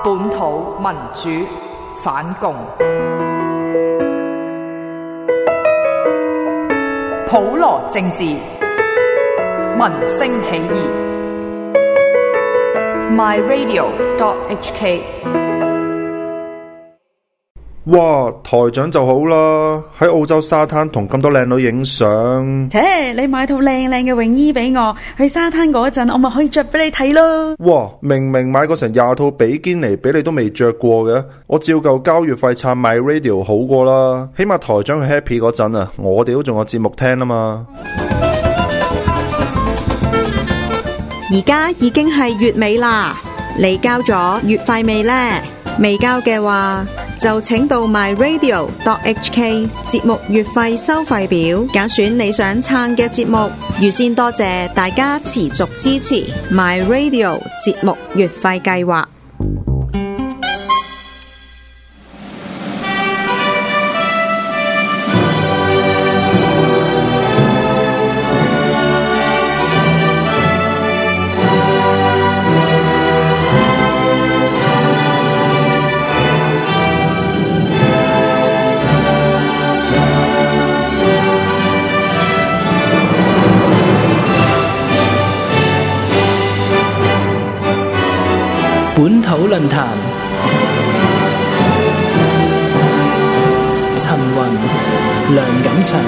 本土民主反共，普羅政治，民聲起義。myradio.hk。 哇，台長就好啦，喺澳洲沙灘同咁多靚女影相。 切，你買套靚靚嘅泳衣俾我，去沙灘嗰陣我咪可以着俾你睇咯。 哇，明明買過成20套比堅尼俾你都未着過嘅，我照舊交月費撐 MyRadio 好過啦，起碼台長去 happy 嗰陣啊，我哋都仲有節目聽啊嘛。 而家已經係月尾啦，你交咗月費未呢？未交嘅話，就請到 myradio.hk 節目月費收費表，揀選你想撐嘅節目。預先多謝大家持續支持 myradio 節目月費計劃。 本土論壇，陳雲、梁錦祥。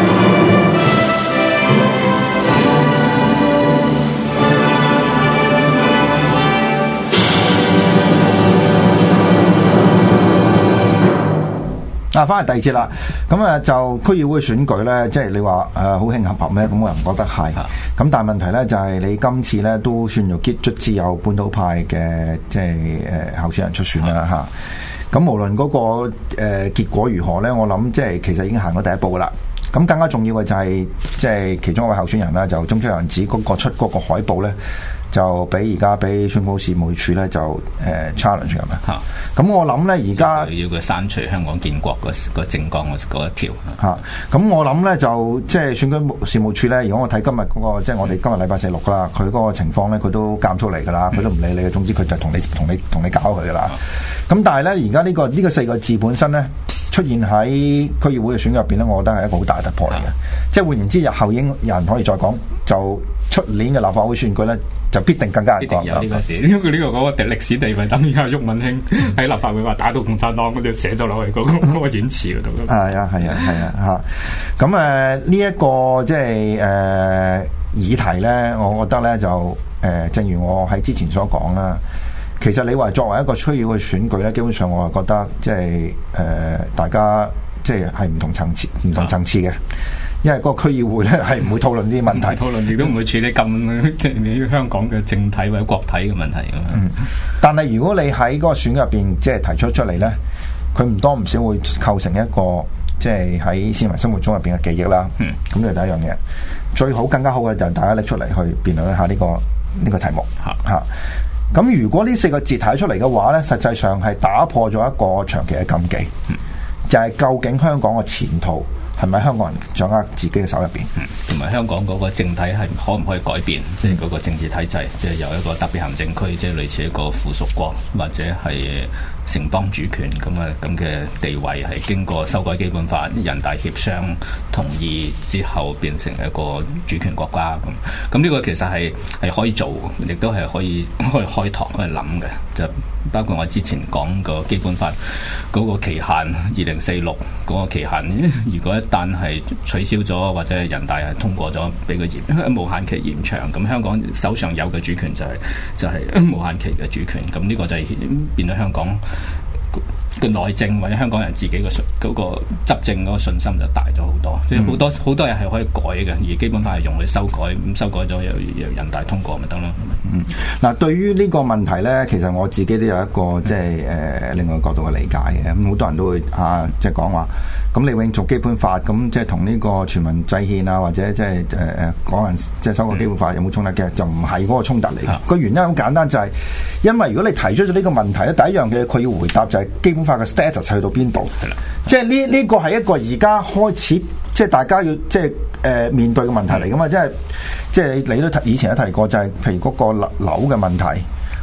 翻嚟第二節啦，咁啊就區議會選舉咧，即係你話好興合合咩？咁我又唔覺得係。咁但係問題咧就係你今次咧都算做卒之有本土派嘅即係候選人出選啦嚇。咁無論嗰個結果如何咧，我諗即係其實已經行咗第一步噶啦。咁更加重要嘅就係即係其中一位候選人啦，就中出人子嗰個出嗰個海報咧，就俾選舉事務處咧就challenge 咁樣。咁我諗咧而家要佢刪除香港建國個政綱嗰一條。 咁我諗咧就即係選舉事務處咧，如果我睇今日嗰個即係我哋今日禮拜4、6啦，佢嗰個情況咧，佢都監出嚟噶啦，佢都唔理你嘅，總之佢就同你搞佢噶啦。咁但係咧而家呢個4個字本身咧出現喺區議會嘅選舉入邊咧，我覺得係一個好大突破嚟嘅。即係換言之，日後應有人可以再講，就出年嘅立法會選舉咧，就必定更加係有呢個事，因為呢個嗰個歷史地位等於阿鬱文興喺立法會話打到共產黨嗰度寫咗落去嗰個演詞嗰度。 係啊咁呢一個即係議題咧，我覺得咧就正如我喺之前所講啦。其實你話作為一個區議會選舉咧，基本上我係覺得即係大家即係唔同層次嘅。因為嗰個區議會咧係唔會討論呢啲問題， 討論亦都唔會處理咁即係你香港嘅政體或者國體嘅問題。 但係如果你喺嗰個選舉入邊即係提出嚟咧，佢唔多唔少會構成一個即係喺市民生活中入邊嘅記憶啦。咁呢係第一樣嘢。最好更加好嘅就係大家拎出嚟去辯論一下呢個題目嚇。咁如果呢4個字睇出嚟嘅話咧，實際上係打破咗一個長期嘅禁忌，就係究竟香港嘅前途係咪香港人掌握自己嘅手入邊？ 同埋香港嗰個政體係可唔可以改變？即係嗰個政治體制，即係由一個特別行政區，即係類似一個附屬國或者係城邦主權咁嘅地位，係經過修改基本法、人大協商同意之後，變成一個主權國家咁。咁呢個其實係可以做，亦都係可以開拓去諗嘅。就包括我之前講個基本法嗰個期限2046嗰個期限，如果一旦係取消咗或者係人大係通過咗，俾佢無限期延長，咁香港手上有嘅主權就係無限期嘅主權。咁呢個就係變咗香港嘅內政或者香港人自己嘅嗰個執政嗰個信心就大咗好多。好多嘢係可以改嘅，而基本法係用嚟修改，咁修改咗由人大通過咪得咯。 嗱，對於呢個問題咧，其實我自己都有一個即係另外一個角度嘅理解嘅。咁好多人都會即係講話，咁你永續基本法，咁即係同呢個全民制憲啊，或者即係港人即係修改基本法有冇衝突嘅？就唔係嗰個衝突嚟嘅。個原因好簡單，就係因為如果你提出咗呢個問題咧，第一樣嘅佢要回答就係基本法嘅 status 去到邊度？係啦，即係呢個係一個而家開始即係大家要即係面對嘅問題嚟噶嘛？即係你都以前都提過，就係譬如嗰個樓嘅問題，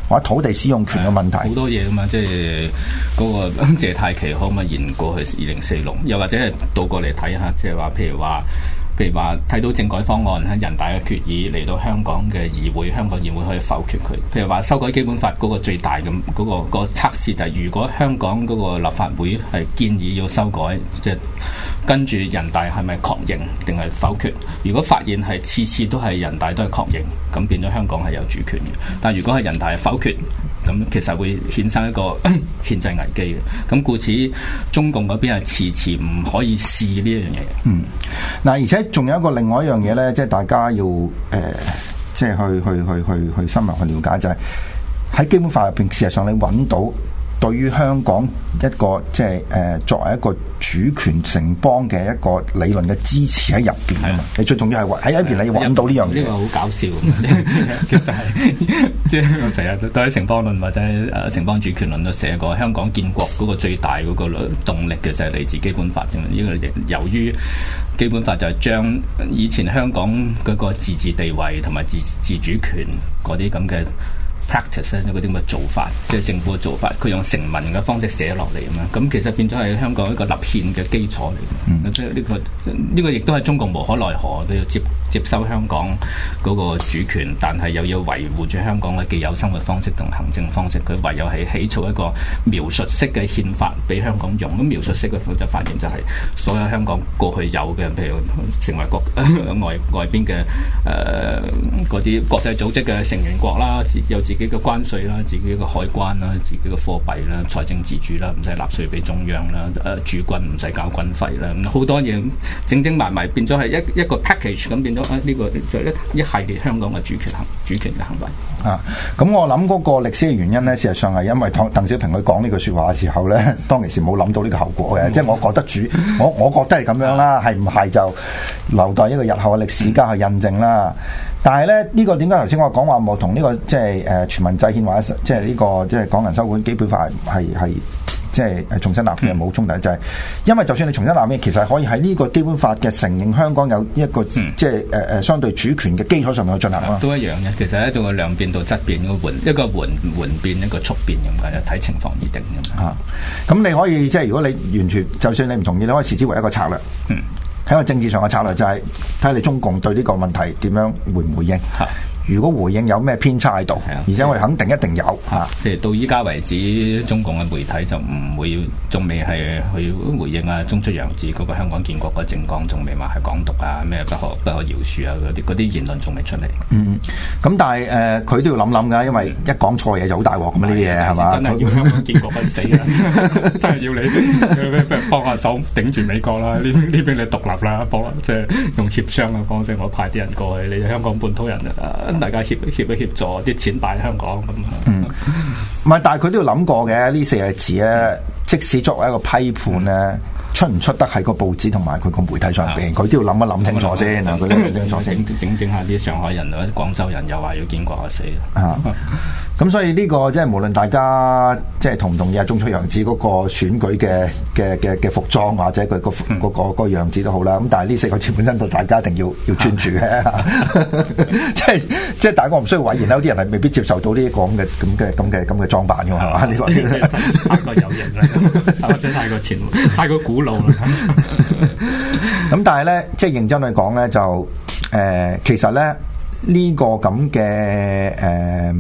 或者土地使用權嘅問題。 好多嘢噶嘛，即係嗰個謝泰琪可唔可以延過去2046？又或者係倒過嚟睇下，即係話譬如話睇到政改方案喺人大嘅決議嚟到香港嘅議會，香港議會可以否決佢。譬如話修改基本法嗰個最大嘅嗰個測試就係，如果香港嗰個立法會係建議要修改，即係跟住人大係咪確認定係否決？如果發現係次次都係人大都係確認，咁變咗香港係有主權嘅。但係如果係人大係否決，咁其實會衍生一個憲制危機嘅。咁故此，中共嗰邊係遲唔可以試呢一樣嘢。 嗱，而且仲有一個另外一樣嘢咧，即係大家要即係去深入去了解，就係喺基本法入邊，事實上你揾到對於香港一個即係作為一個主權城邦嘅一個理論嘅支持喺入邊啊嘛。你最重要係喺一邊你要揾到呢樣嘢。 呢個好搞笑，其實係即係我成日都喺城邦論或者城邦主權論都寫過，香港建國嗰個最大嗰個動力嘅就係嚟自基本法嘅。呢個由於基本法就係將以前香港嗰個自治地位同埋自主權嗰啲咁嘅practice 嗰啲咁嘅做法，即係政府嘅做法，佢用成文嘅方式寫落嚟咁樣，咁其實變咗係香港一個立憲嘅基礎嚟嘅。即係呢個亦都係中共無可奈何，佢要接收香港嗰個主權，但係又要維護住香港嘅既有生活方式同行政方式，佢唯有係起草一個描述式嘅憲法俾香港用。咁描述式嘅就發現就係所有香港過去有嘅，譬如成為外邊嘅嗰啲國際組織嘅成員國啦，有自己嘅關稅啦，自己嘅海關啦，自己嘅貨幣啦，財政自主啦，唔使納稅俾中央啦，駐軍唔使交軍費啦，好多嘢整埋變咗係一個 package 咁變咗。呢個就一系列香港嘅主權嘅行為啊！ 咁我諗嗰個歷史嘅原因咧，事實上係因為鄧小平佢講呢句説話嘅時候咧，當其時冇諗到呢個後果嘅，即係我覺得我覺得係咁樣啦，係唔係就留待一個日後嘅歷史家去印證啦。但係咧，呢個點解頭先我講話冇同呢個即係全民制憲或者即係呢個即係港人修改基本法係即係重新立憲冇衝突，就係因為就算你重新立憲，其實可以喺呢個基本法嘅承認香港有一個即係相對主權嘅基礎上面去進行咯。 都一樣嘅，其實喺度個量變到質變嗰個一個緩變一個速變咁解，睇情況而定咁。 咁你可以即係如果你完全就算你唔同意，你可以視之為一個策略。喺個政治上嘅策略就係睇下你中共對呢個問題點樣回唔回應。如果回應有咩偏差喺度，而且我哋肯定一定有嚇。譬如到依家為止，中共嘅媒體就唔會，仲未係去回應啊，中出洋子嗰個香港建國嗰個政綱，仲未話係港獨啊，咩不可饒恕啊嗰啲言論仲未出嚟。 咁但係佢都要諗諗㗎，因為一講錯嘢就好大鑊咁呢啲嘢係嘛？ 真係要香港建國去死啦！真係要你幫下手頂住美國啦，呢邊你獨立啦，即係用協商嘅方式，我派啲人過去，你香港本土人大家協助啲錢擺香港咁唔係，但係佢都要諗過嘅呢4個字咧，即使作為一個批判咧，出唔出得喺個報紙同埋佢個媒體上邊，佢都要諗一諗清楚先。佢都要諗清楚先。 整下啲上海人或者廣州人又話要建國啊死啊！咁所以呢個即係無論大家即係同唔同意啊，中出洋子嗰個選舉嘅服裝或者佢個樣子都好啦。咁但係呢4個字本身對大家一定要專注嘅，即係大家我唔需要諱言啦。有啲人係未必接受到呢個咁嘅裝扮㗎嘛。呢個太過有型啦，或者太過前衛、太過古老啦。 咁但係咧，即係認真去講咧，就其實咧呢個咁嘅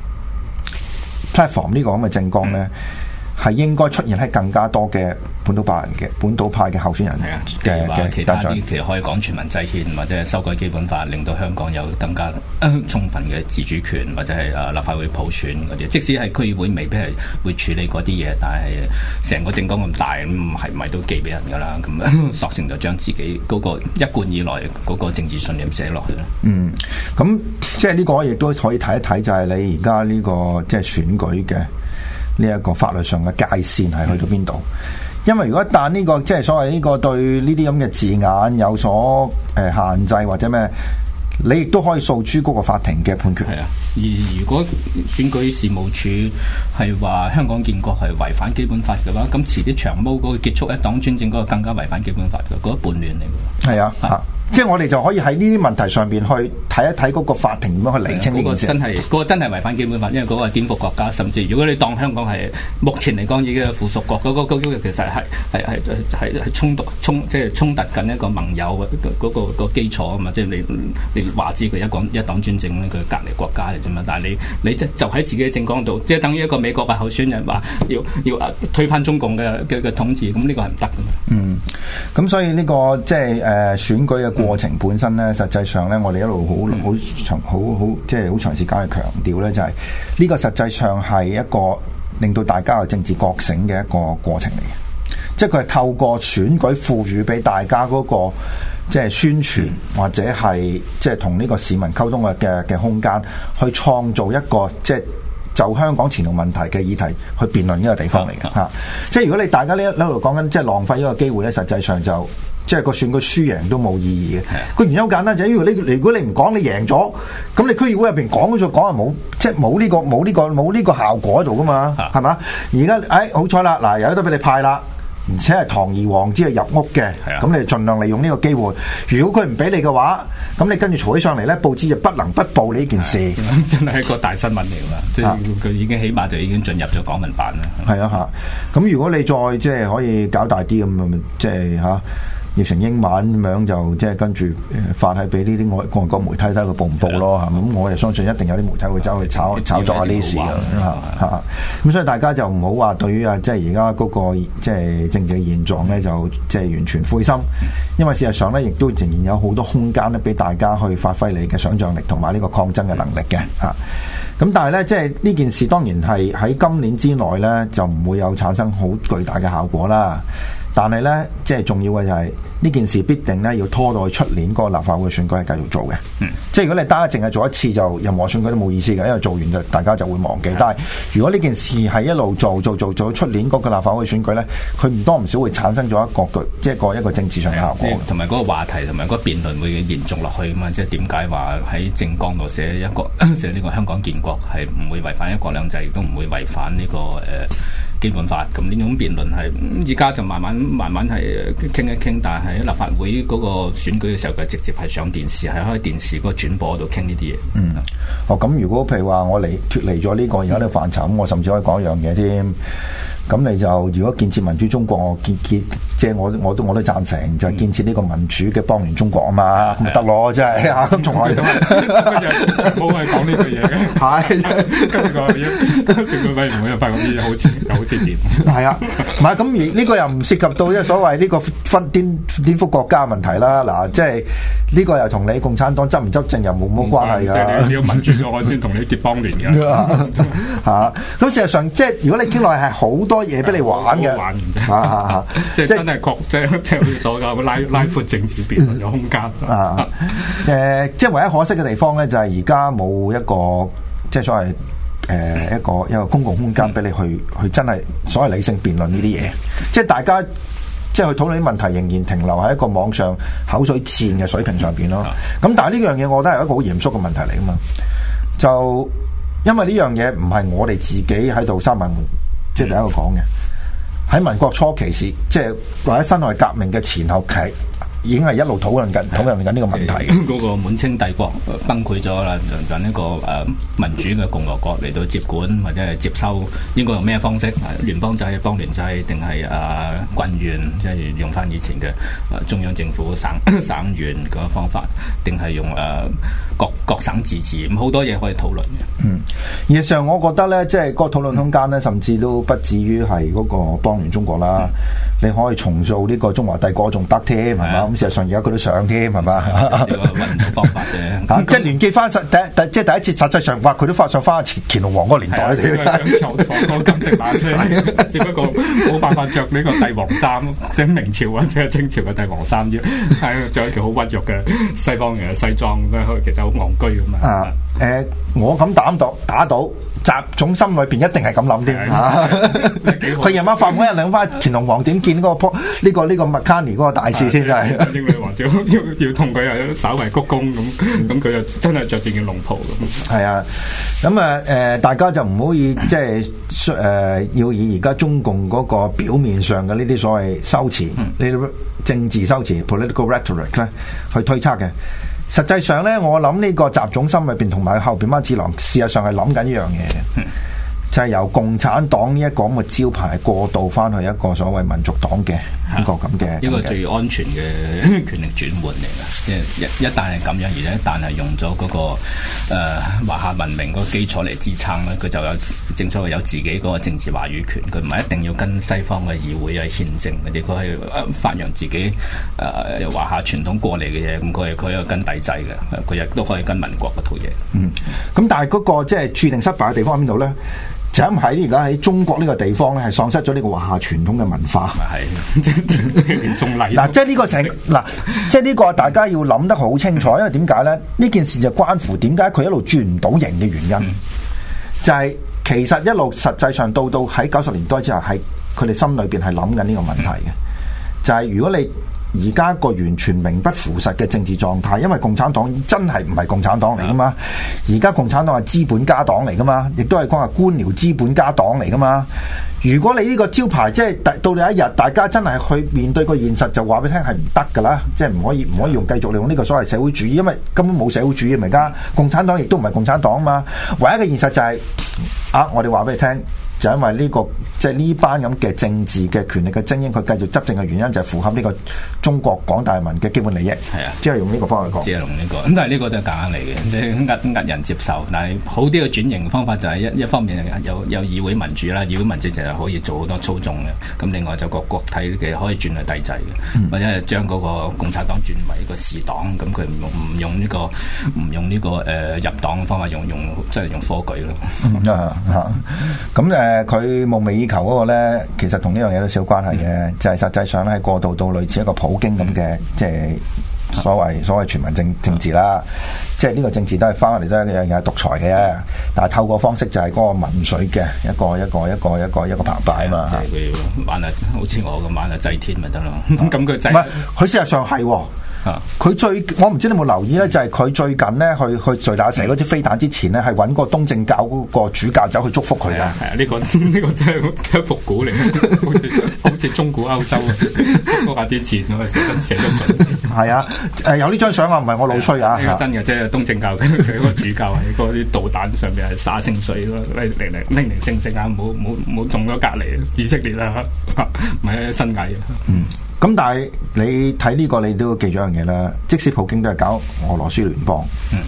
platform 呢個咁嘅政綱咧，係應該出現喺更加多嘅本土派嘅候選人嘅其他啲，其實可以講全民制憲或者係修改基本法，令到香港有更加充分嘅自主權，或者係立法會普選嗰啲。即使係區議會未必係會處理嗰啲嘢，但係成個政綱咁大，咁係咪都寄俾人㗎啦？咁索性就將自己嗰個一貫以來嗰個政治信念寫落去啦。 咁即係呢個亦都可以睇一睇，就係你而家呢個即係選舉嘅呢一個法律上嘅界線係去到邊度？因為如果一旦呢個即係所謂呢個對呢啲咁嘅字眼有所限制或者咩，你亦都可以訴諸嗰個法庭嘅判決。 係啊，而如果選舉事務處係話香港建國係違反基本法嘅話，咁遲啲長毛嗰個結束一黨專政嗰個更加違反基本法嘅，嗰個叛亂嚟嘅。 係啊， 即係我哋就可以喺呢啲問題上邊去睇一睇嗰個法庭點樣去釐清呢件事。 嗰個真係違反基本法，因為嗰個係顛覆國家，甚至如果你當香港係目前嚟講已經係附屬國，嗰個其實係衝突緊一個盟友嗰個基礎啊嘛，即係你話知佢一黨專政咧，佢隔離國家嚟啫嘛，但係你就喺自己嘅政綱度，即係等於一個美國嘅候選人話要推翻中共嘅統治，咁呢個係唔得噶嘛。 咁所以呢個即係選舉嘅過程本身咧，實際上咧，我哋一路好即係好長時間去強調咧，就係呢個實際上係一個令到大家有政治覺醒嘅一個過程嚟嘅，即係佢係透過選舉賦予俾大家嗰個即係宣傳或者係即係同呢個市民溝通嘅空間，去創造一個即係就香港前途問題嘅議題去辯論呢個地方嚟嘅嚇。即係如果你大家呢一路講緊即係浪費呢個機會咧，實際上就即係個選舉輸贏都冇意義嘅。個原因好簡單，就係因為如果你唔講你贏咗，咁你區議會入邊講咗講係冇，即係冇呢個效果喺度噶嘛，係嘛？而家好彩啦，嗱有得俾你派啦。而且係堂而皇之係入屋嘅，咁你盡量利用呢個機會。如果佢唔俾你嘅話，咁你跟住嘈起上嚟咧，報紙就不能不報呢件事。 真係一個大新聞嚟㗎，即係佢已經起碼就已經進入咗港聞版啦。 係啊嚇，咁如果你再即係可以搞大啲咁，即係嚇。譯成英文咁樣就即係跟住發係俾呢啲外國媒體睇佢報唔報咯嚇，咁我哋相信一定有啲媒體會走去炒作下呢事啊，咁所以大家就唔好話對於即係而家嗰個即係政治現狀咧就即係完全灰心，因為事實上咧亦都仍然有好多空間咧俾大家去發揮你嘅想像力同埋呢個抗爭嘅能力嘅嚇。咁但係咧，即係呢件事當然係喺今年之內咧就唔會有產生好巨大嘅效果啦。但係咧，即係重要嘅就係呢件事必定咧要拖到去出年嗰個立法會選舉係繼續做嘅。即係如果你單淨係做一次就任何選舉都冇意思嘅，因為做完就大家就會忘記。但係如果呢件事係一路做到出年嗰個立法會選舉咧，佢唔多唔少會產生咗一個政治上嘅效果， 同埋嗰個話題同埋嗰個辯論會延續落去啊嘛。即係點解話喺政綱度寫呢個香港建國係唔會違反一國兩制，亦都唔會違反呢個基本法。咁呢種辯論係而家就慢慢係傾一傾，但係喺立法會嗰個選舉嘅時候，佢直接係上電視，係開電視嗰個轉播度傾呢啲嘢。 咁如果譬如話我脫離咗呢個而家呢個範疇，咁我甚至可以講一樣嘢添。咁你就如果建設民主中國，我即係我都贊成，就係建設呢個民主嘅邦聯中國啊嘛，咁咪得咯，真係嚇咁從來冇係講呢句嘢嘅，係跟住個選舉委員會又發覺啲嘢好似掂， 係啊，唔係咁而呢個又唔涉及到即係所謂呢個顛覆國家問題啦。嗱，即係呢個又同你共產黨執唔執政又冇乜關係㗎。 你要民主咗我先同你結邦聯㗎嚇。咁事實上即係如果你傾落係好多嘢俾你玩嘅， 即係真係即係所講拉闊政治辯論嘅空間啊！ 即係唯一可惜嘅地方咧，就係而家冇一個即係所謂一個公共空間俾你去真係所謂理性辯論呢啲嘢，即係大家即係去討論啲問題，仍然停留喺一個網上口水戰嘅水平上邊咯。咁但係呢樣嘢，我覺得係一個好嚴肅嘅問題嚟噶嘛。就因為呢樣嘢唔係我哋自己喺度三文即係第一個講嘅，喺民國初期時，即係或者辛亥革命嘅前後期，已經係一路討論緊呢個問題。 嗰個滿清帝國崩潰咗啦，用一個民主嘅共和國嚟到接管或者係接收，應該用咩方式？聯邦制、邦聯制，定係郡縣，即係用翻以前嘅中央政府省縣嗰個方法，定係用各省自治？咁好多嘢可以討論嘅。 事實上，我覺得咧，即係個討論空間咧，甚至都不至於係嗰個邦聯中國啦。你可以重塑呢個中華帝國仲得添，係嘛？咁事實上而家佢都想添，係嘛？ 揾唔到方法啫。 即係連結翻即係第一次實際上話佢都發上翻乾隆皇嗰個年代。 想坐金色馬車，只不過冇辦法着呢個帝王衫，即係明朝或者係清朝嘅帝王衫啫。係着一條好屈辱嘅西方嘅西裝，其實好戇居咁啊！ 我咁打到習總心裏邊一定係咁諗添嚇。佢夜晚發夢一諗翻乾隆王點見嗰個呢個麥卡尼嗰個大使先真係。 英女王要同佢又稍為鞠躬咁佢就真係着住件龍袍咁。 係啊，咁大家就唔好以即係要以而家中共嗰個表面上嘅呢啲所謂修辭，呢啲政治修辭 （political rhetoric） 咧去推測嘅。實際上咧，我諗呢個習總心裏邊同埋後邊班智囊，事實上係諗緊一樣嘢嘅，就係由共產黨呢一個咁嘅招牌過渡翻去一個所謂民族黨嘅呢個咁嘅一個最安全嘅權力轉換嚟嘅。一旦係咁樣，而一旦係用咗嗰個華夏文明嗰個基礎嚟支撐咧，佢就有正所謂有自己嗰個政治話語權。佢唔係一定要跟西方嘅議會啊憲政嗰啲，佢係發揚自己由華夏傳統過嚟嘅嘢。咁佢有跟帝制嘅，佢亦都可以跟民國嗰套嘢。 咁但係嗰個即係注定失敗嘅地方喺邊度咧？就咁喺而家喺中國呢個地方咧，係喪失咗呢個華夏傳統嘅文化。 係，連送禮嗱，即係呢個即係呢個大家要諗得好清楚，因為點解咧？呢件事就關乎點解佢一路轉唔到型嘅原因，就係其實一路實際上到喺90年代之後，係佢哋心裏邊係諗緊呢個問題嘅，就係如果你而家個完全名不符實嘅政治狀態，因為共產黨真係唔係共產黨嚟噶嘛，而家共產黨係資本家黨嚟噶嘛，亦都係講係官僚資本家黨嚟噶嘛。如果你呢個招牌即係到有一日大家真係去面對個現實，就話俾你聽係唔得噶啦，即係唔可以用繼續利用呢個所謂社會主義，因為根本冇社會主義，而家共產黨亦都唔係共產黨啊嘛。唯一嘅現實就係我哋話俾你聽。就因為呢個即係呢班咁嘅政治嘅權力嘅精英，佢繼續執政嘅原因就係符合呢個中國廣大人民嘅基本利益。係啊，即係用呢個方法講。即係用呢個，咁但係呢個都係夾硬嚟嘅，即係呃人接受。但係好啲嘅轉型方法就係一方面有議會民主啦，議會民主就係可以做好多操縱嘅。咁另外就個國體嘅可以轉去帝制嘅，或者係將嗰個共產黨轉為一個士黨。咁佢唔用呢個入黨嘅方法，用即係用科舉咯。咁佢夢寐以求嗰個咧，其實同呢樣嘢都少關係嘅，就係實際上咧係過渡到類似一個普京咁嘅，即係所謂全民政治啦。即係呢個政治都係翻嚟都係一樣嘢獨裁嘅，但係透過方式就係嗰個民粹嘅一個澎湃啊嘛。即係佢玩啊，好似我咁玩啊，祭天咪得咯。咁佢祭唔係，佢事實上係喎。佢我唔知你有冇留意咧，就係佢最近咧去敘利亞射嗰啲飛彈之前咧，係揾個東正教嗰個主教走去祝福佢㗎。係啊，呢個真係復古嚟，好似中古歐洲嗰下啲錢我射得準。係啊，有呢張相啊，唔係我老吹啊。呢個真嘅，即係東正教佢嗰個主教喺嗰啲導彈上邊係灑聖水咯，零星星啊，冇中咗隔離以色列啊，唔係新偽啊。咁但係你睇呢個，你都要記住一樣嘢啦。即使普京都係搞俄羅斯聯邦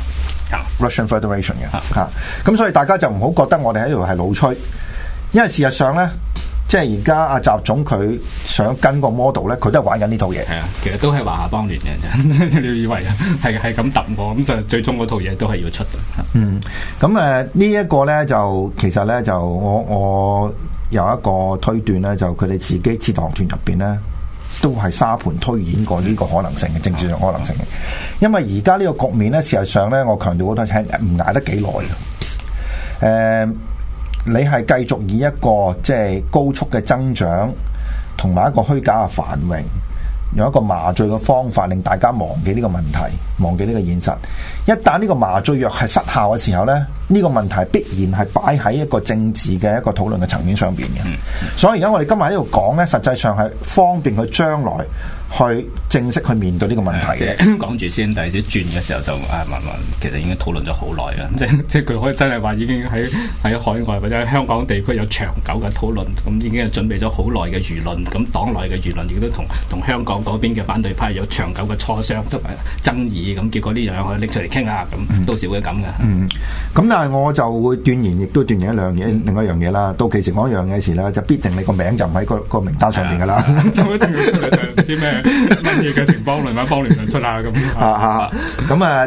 ，Russian Federation 嘅嚇。咁所以大家就唔好覺得我哋喺度係老吹，因為事實上咧，即係而家阿習總佢想跟個 model 咧，佢都係玩緊呢套嘢。係啊，其實都係華夏邦聯嘅啫。你以為係咁揼我，咁就最終嗰套嘢都係要出嘅。咁呢一個咧就其實咧就我有一個推斷咧，就佢哋自己智囊團入邊咧。都係沙盤推演過呢個可能性嘅政治上可能性嘅，因為而家呢個局面咧，事實上咧，我強調好多次唔捱得幾耐嘅。你係繼續以一個即係高速嘅增長，同埋一個虛假嘅繁榮，用一個麻醉嘅方法令大家忘記呢個問題，忘記呢個現實。一旦呢個麻醉藥係失效嘅時候咧，呢個問題必然係擺喺一個政治嘅一個討論嘅層面上邊嘅。所以而家我哋今日喺度講咧，實際上係方便佢將來去正式去面對呢個問題嘅。講住先，第二次轉嘅時候就慢慢其實已經討論咗好耐啦。即係佢可以真係話已經喺海外或者喺香港地區有長久嘅討論，咁已經係準備咗好耐嘅輿論。咁黨內嘅輿論亦都同香港嗰邊嘅反對派有長久嘅磋商同埋爭議。咁結果呢樣可以拎出嚟傾下，咁到時會咁嘅。咁但係我就會斷言，亦都斷言另外一樣嘢啦。到期時講一樣嘢時咧，就必定你個名就唔喺個名單上邊噶啦。就一定要出嚟，唔知咩乜嘢嘅城邦聯盟邦聯就出下咁。咁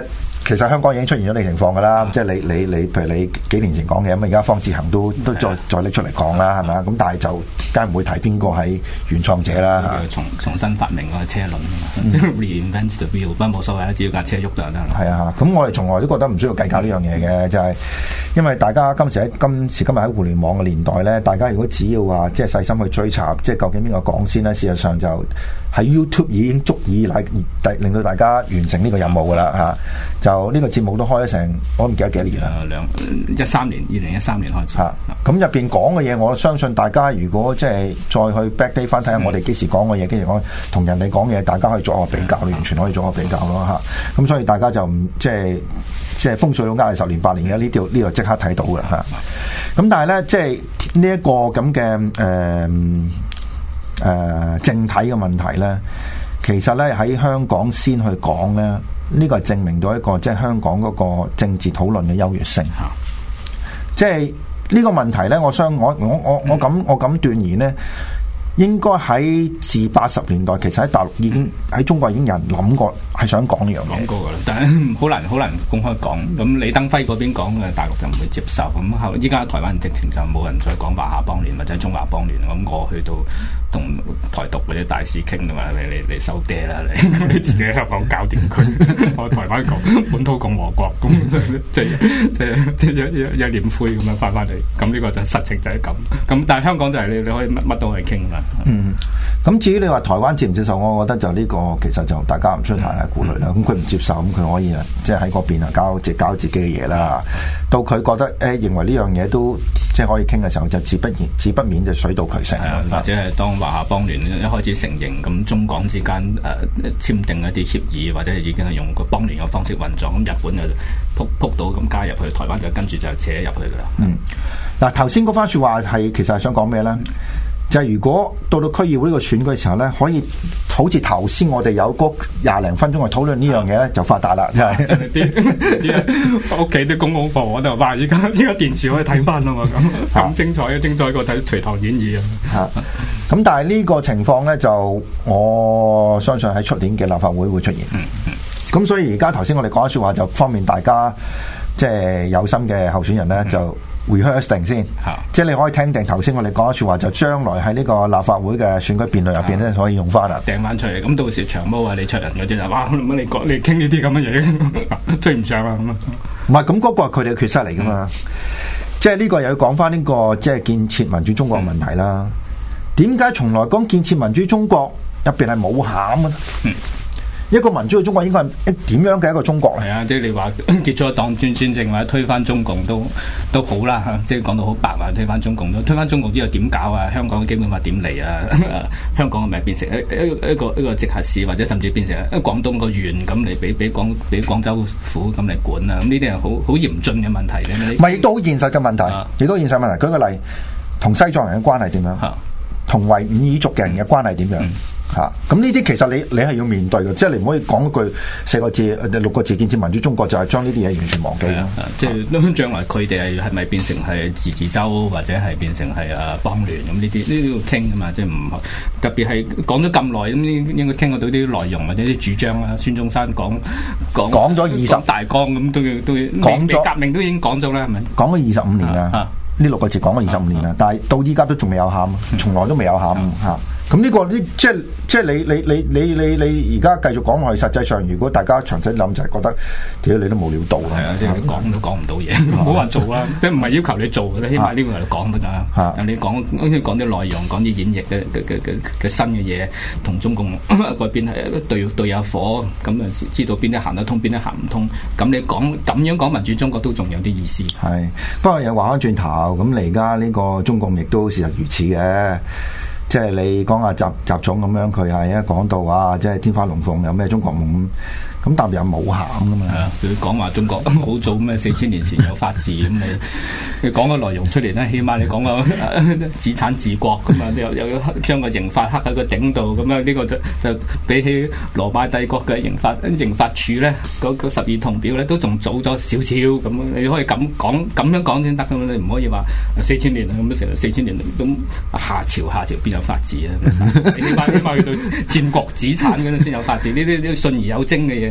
其實香港已經出現咗呢個情況㗎啦。即係你譬如你幾年前講嘅咁，而家方志恒都再拎出嚟講啦，係咪啊？咁但係就梗係唔會提邊個係原創者啦。 重新發明個車輪啊嘛，reinvent the wheel， 不過冇所謂啦，只要架車喐就得啦。係啊，咁我哋從來都覺得唔需要計較呢樣嘢嘅，就係因為大家今時今日喺互聯網嘅年代咧，大家如果只要話即係細心去追查，即係究竟邊個講先咧，事實上就喺 YouTube 已經足以令到大家完成呢個任務㗎啦嚇。就呢個節目都開咗成我唔記得幾年啦 ，2013年開始嚇。咁入邊講嘅嘢，我相信大家如果即係再去 backdate 翻睇下我哋幾時講嘅嘢，幾時講同人哋講嘢，大家可以做個比較，完全可以做個比較咯嚇。咁所以大家就唔即係風水佬呃你10年8年嘅呢度即刻睇到嘅嚇。咁但係咧，即係呢一個咁嘅政體嘅問題咧，其實咧喺香港先去講咧，呢個係證明到一個即係香港嗰個政治討論嘅優越性。即係呢個問題咧，我敢斷言咧，應該喺自80年代，其實喺大陸已經喺中國已經有人諗過係想講呢樣嘢。 講過㗎啦，但係好難公開講。咁李登輝嗰邊講嘅，大陸就唔會接受。咁後依家台灣直情就冇人再講華夏邦聯或者中華邦聯。咁我去到同台獨嗰啲大使傾啊嘛，你收爹啦你自己香港搞掂佢，我台灣講本土共和國，咁即係一臉灰咁樣翻嚟。咁呢個就實情就係咁。咁但係香港就係你可以乜都可以傾啦。 咁至於你話台灣接唔接受，我覺得就呢個其實就大家唔需要太大顧慮啦。咁佢唔接受，咁佢可以即係喺嗰邊啊交自己嘅嘢啦。到佢覺得認為呢樣嘢都即係可以傾嘅時候，就自不免就水到渠成。 或者係當華夏邦聯一開始承認，咁中港之間簽訂一啲協議，或者係已經係用個邦聯嘅方式運作，咁日本就撲到咁加入去，台灣就跟住就扯入去噶啦。 嗱頭先嗰番説話其實係想講咩咧？就係如果到區議會呢個選舉嘅時候咧，可以好似頭先我哋有嗰20零分鐘去討論呢樣嘢咧，就發達啦！真係啲屋企啲公公婆婆就話：依家電視可以睇翻啦嘛，咁精彩過睇《隋唐演義》啊！ 咁但係呢個情況咧，就我相信喺出年嘅立法會會出現。咁所以而家頭先我哋講嘅説話，就方便大家即係有心嘅候選人咧就rehearse定先，即係你可以聽定頭先我哋講嘅説話，就將來喺呢個立法會嘅選舉辯論入邊咧可以用翻啦， 掟翻出嚟。咁到時長毛啊、李卓人嗰啲就哇，你傾呢啲咁嘅嘢，追唔上啊咁啊！ 唔係咁嗰個係佢哋嘅缺失嚟噶嘛，即係呢個又要講翻呢個即係建設民主中國嘅問題啦。點解從來講建設民主中國入邊係冇餡嘅？一個民主嘅中國應該係點樣嘅一個中國咧？ 係啊，即係你話結咗黨專政或者推翻中共都好啦，即係講到好白話，推翻中共之後點搞啊？香港嘅基本法點嚟啊？香港係咪變成一個直轄市，或者甚至變成廣東個縣咁嚟俾廣州府咁嚟管啊？咁呢啲係好嚴峻嘅問題咧。 唔係亦都好現實嘅問題，亦都現實問題。舉個例，同西藏人嘅關係點樣？同維吾爾族嘅人嘅關係點樣？咁呢啲其實你係要面對嘅，即係你唔可以講一句4個字、6個字建設民主中國，就係將呢啲嘢完全忘記咯。 即係將來佢哋係咪變成係自治州，或者係變成係邦聯咁呢啲要傾㗎嘛？即係唔特別係講咗咁耐，咁應該傾得到啲內容或者啲主張啦。孫中山講咗20大綱咁都要講咗革命都已經講咗啦，係咪？ 講咗25年啦，呢6個字講咗25年啦，但係到依家都仲未有餡，從來都未有餡嚇。咁呢個即係你而家繼續講落去，實際上如果大家詳細諗，就係覺得屌你都冇料到啦。係啊，即係講都講唔到嘢，唔好話做啦，即係唔係要求你做嘅，起碼呢個係講得㗎。但你講啲內容，講啲演繹嘅新嘅嘢，同中共嗰邊係對有火，咁啊知道邊啲行得通，邊啲行唔通。咁你咁樣講民主中國都仲有啲意思。 係，不過又話翻轉頭，咁你而家呢個中共亦都事實如此嘅。即係你講下習總咁樣，佢係一講到話，即係天花龍鳳有咩中國夢咁，但係又冇餡噶嘛。 佢講話中國好早咩4000年前有法治咁，你講個內容出嚟咧，起碼你講個資產治國咁啊，又將個刑法刻喺個頂度咁樣，呢個就比起羅馬帝國嘅刑法處咧，嗰12銅表咧都仲早咗少少咁。你可以咁樣講先得噶嘛，你唔可以話4000年咁成4000年都夏朝邊有法治啊？起碼去到戰國子產嗰陣先有法治，呢啲信而有徵嘅嘢嚟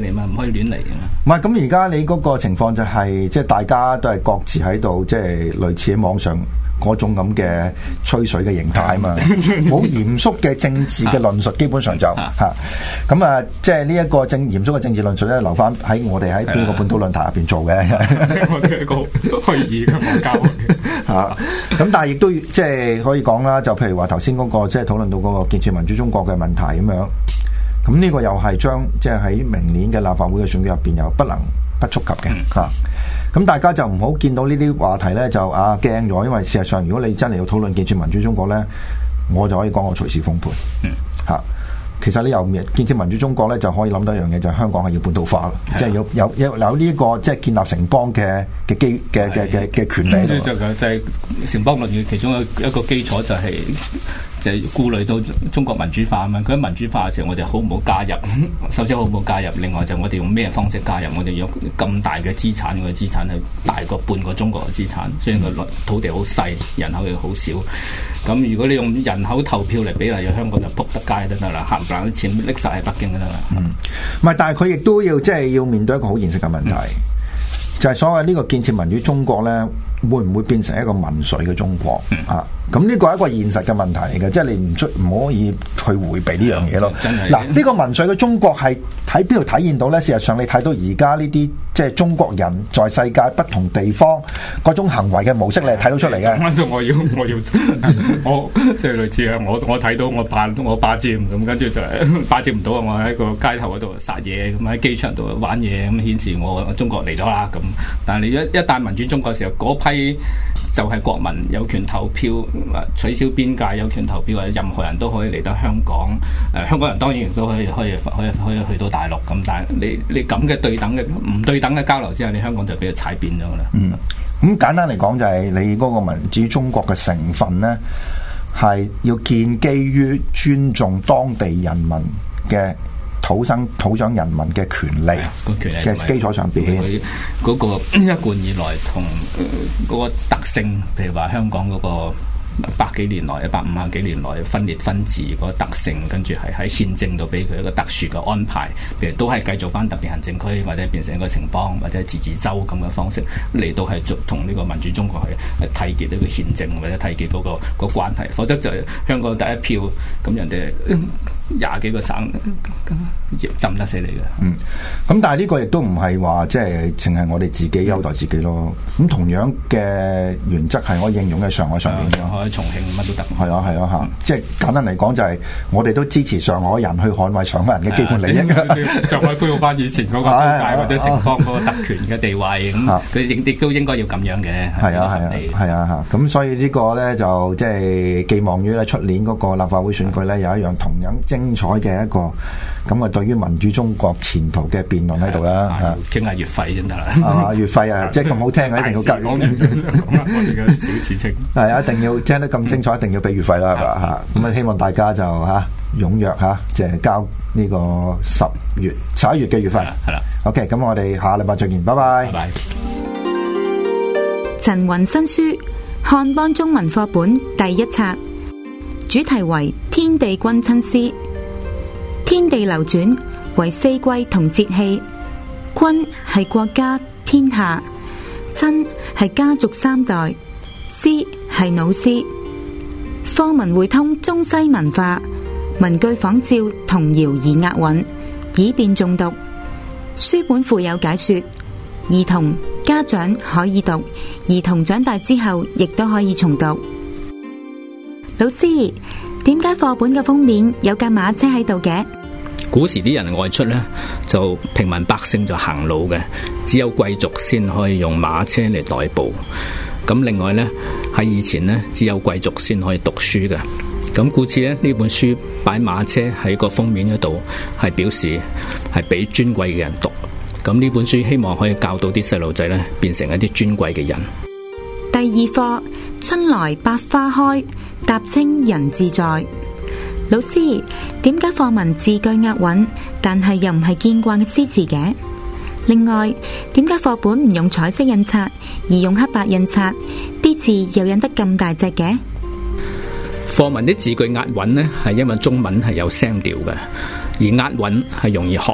嚟嘛，唔可以亂嚟嘅嘛。 唔係咁，而家你嗰個情況就係即係大家都係各自喺度，即係類似喺網上嗰種咁嘅吹水嘅形態啊嘛，好嚴肅嘅政治嘅論述，基本上就嚇咁啊，即係呢一個嚴肅嘅政治論述咧，留翻喺我哋喺邊個本土論壇入邊做嘅， 我哋係個虛擬嘅網交嚇。咁但係亦都即係可以講啦，就譬如話頭先嗰個即係討論到嗰個建設民主中國嘅問題咁樣，咁呢個又係將即係喺明年嘅立法會嘅選舉入邊又不能不觸及嘅嚇。咁大家就唔好見到呢啲話題咧就驚咗，因為事實上如果你真係要討論建設民主中國咧，我就可以講我隨時封盤嚇。其實你由建設民主中國咧就可以諗到一樣嘢，就係香港係要本土化咯，即係有呢一個即係建立城邦嘅權利。 就係城邦論嘅其中一個基礎就係顧慮到中國民主化啊嘛。佢喺民主化嘅時候，我哋好唔好加入？首先好唔好加入？另外就我哋用咩方式加入？我哋有咁大嘅資產，我嘅資產係大過半個中國嘅資產，雖然個土地好細，人口又好少。咁如果你用人口投票嚟比例，香港就撲得街得啦，冚唪唥啲錢拎晒喺北京得啦。 唔係，但係佢亦都要即係要面對一個好現實嘅問題，就係所謂呢個建設民主中國咧，會唔會變成一個民粹嘅中國啊？咁呢個係一個現實嘅問題嚟嘅，即係你唔可以去迴避呢樣嘢咯。嗱，呢個民粹嘅中國係喺邊度體現到咧？事實上，你睇到而家呢啲即係中國人在世界不同地方嗰種行為嘅模式，你係睇到出嚟嘅。 我即係類似啊！我睇到我霸佔咁，跟住就霸佔唔到啊！我喺個街頭嗰度殺嘢，咁喺機場度玩嘢，咁顯示我中國嚟咗啦咁。但係你一旦民主中國嘅時候，嗰批就係國民有權投票，取消邊界有權投票，任何人都可以嚟到香港。香港人當然亦都可以去到大陸咁，但係你咁嘅對等嘅唔對等嘅交流之下，你香港就俾佢踩扁咗啦。 咁簡單嚟講，就係你嗰個民主中國嘅成分咧，係要建基於尊重當地人民嘅土長人民嘅權利嘅基礎上邊， 佢嗰個一貫以來同嗰個特性，譬如話香港嗰個150幾年來分裂分治嗰個特性，跟住係喺憲政度俾佢一個特殊嘅安排，譬如都係繼續翻特別行政區，或者變成一個城邦或者自治州咁嘅方式嚟到係同呢個民主中國去締結呢個憲政或者締結嗰個關係，否則就係香港第一票，咁人哋20幾個省浸得死你嘅。 咁但係呢個亦都唔係話即係淨係我哋自己優待自己咯。咁同樣嘅原則係可以應用喺上海上邊嘅。 重慶乜都得， 係啊嚇，即係簡單嚟講就係我哋都支持上海人去捍衞上海人嘅基本利益， 就可以恢復翻以前嗰個租界或者城邦嗰個特權嘅地位，咁佢亦都應該要咁樣嘅。 係啊嚇，咁所以呢個咧就即係寄望於咧出年嗰個立法會選舉咧有一樣同樣精彩嘅一個咁啊對於民主中國前途嘅辯論喺度啦嚇，傾下月費先得啦， 係嘛？月費啊，即係咁好聽嘅，一定要交。 講我哋嘅小事情係啊，一定要聽得咁精彩，一定要俾月費啦，係嘛嚇？咁啊，希望大家就踴躍即係交呢個11月嘅月費。 係啦。 OK，咁我哋下禮拜再見，拜拜。 拜拜。 陳雲新書漢邦中文課本第1冊，主題為天地君親師。天地流轉為4季同節氣，君係國家天下，親係家族3代，師係老師。課文匯通中西文化，文句仿照童謠而押韻，以便誦讀。書本附有解說，兒童、家長可以讀，兒童長大之後亦都可以重讀。老師，點解課本嘅封面有架馬車喺度嘅？ 古時啲人外出呢，就平民百姓就行路嘅，只有貴族先可以用馬車嚟代步。咁另外呢，喺以前呢，只有貴族先可以讀書嘅。咁故此呢，呢本書擺馬車喺個封面嗰度，係表示係俾尊貴嘅人讀。咁呢本書希望可以教導啲細路仔呢，變成一啲尊貴嘅人。 第2課，春來百花開，踏青人自在。老師，點解課文字句押韻，但係又唔係見慣嘅詩詞嘅？另外，點解課本唔用彩色印刷，而用黑白印刷？啲字又印得咁大隻嘅？ 課文啲字句押韻呢，係因為中文係有聲調嘅，而押韻係容易學。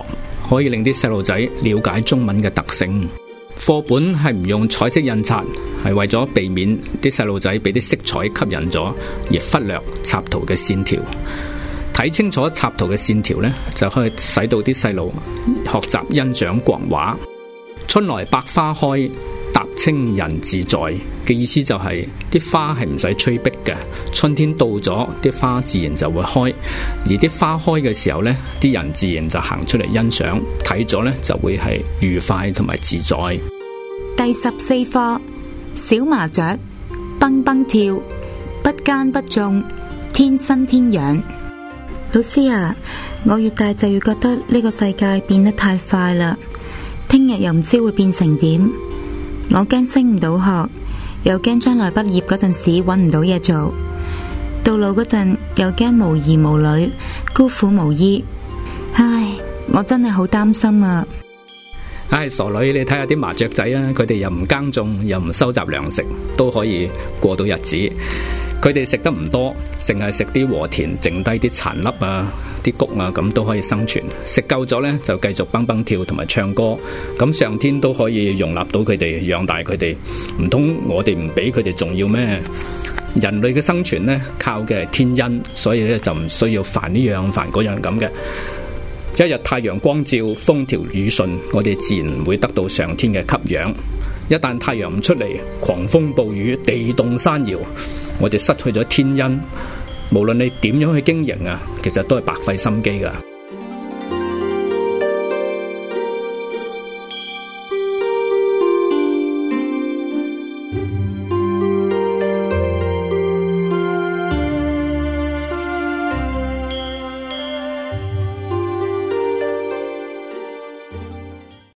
可以令啲細路仔了解中文嘅特性。課本係唔用彩色印刷，係為咗避免啲細路仔俾啲色彩吸引咗，而忽略插圖嘅線條。睇清楚插圖嘅線條呢，就可以使到啲細路學習欣賞國畫。春來百花開，踏青人自在嘅意思就係啲花係唔使催逼嘅，春天到咗，啲花自然就會開，而啲花開嘅時候呢，啲人自然就行出嚟欣賞，睇咗呢就會係愉快同埋自在。 第14課，小麻雀蹦蹦跳，不耕不種，天生天養。老師啊，我越大就越覺得呢個世界變得太快啦，聽日又唔知會變成點。我驚升唔到學，又驚將來畢業嗰陣時搵唔到嘢做，到老嗰陣又驚無兒無女，孤苦無依。唉，我真係好擔心啊！ 唉，傻女，你睇下啲麻雀仔啊，佢哋又唔耕種，又唔收集糧食，都可以過到日子。佢哋食得唔多，淨係食啲禾田剩低啲殘粒啊、啲穀啊，咁都可以生存。食夠咗呢，就繼續蹦蹦跳同埋唱歌。咁上天都可以容納到佢哋，養大佢哋。唔通我哋唔俾佢哋重要咩？人類嘅生存呢，靠嘅係天恩，所以咧就唔需要煩呢樣煩嗰樣咁嘅。一日太陽光照，風調雨順，我哋自然會得到上天嘅給養。一旦太陽唔出嚟，狂風暴雨，地動山搖，我哋失去咗天恩。無論你點樣去經營啊，其實都係白費心機噶。